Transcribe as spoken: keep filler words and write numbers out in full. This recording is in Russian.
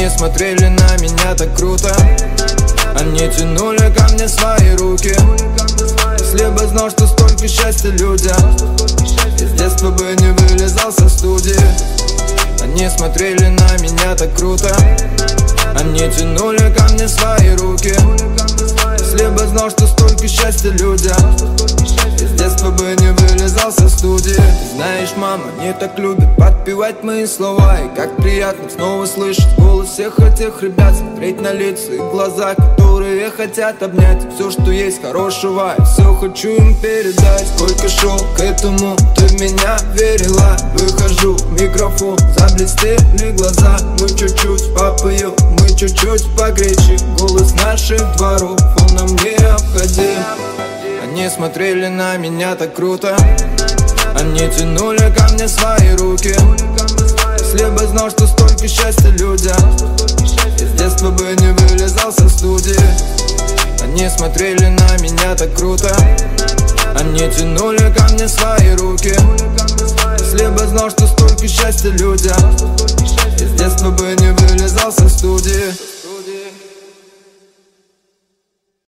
смотрели на меня так круто, они тянули ко мне свои руки. Если бы знал, что столько счастья людям, из детства бы не вылезал со студии. Они смотрели на меня так круто, они тянули ко мне свои руки. Если бы знал, что столько счастья людям, из детства бы не вылезал со студии. Ты знаешь, мама не так любит подпевать мои слова, и как приятно снова слышать голос всех этих ребят, смотреть на лица и глаза, которые хотят обнять все, что есть хорошего, и все хочу им передать. Сколько шел к этому, ты в меня верила. Выхожу в микрофон, заблестели глаза. Мы чуть-чуть попоем, мы чуть-чуть погречи. Голос наших дворов, он нам необходим. Они смотрели на меня так круто, они тянули ко мне свои руки. Если бы знал, что столько счастья людям, из детства бы не вылезал со студии. Они смотрели на меня так круто, они тянули ко мне свои руки. Если бы знал, что столько счастья людям, из детства бы не вылезал со студии.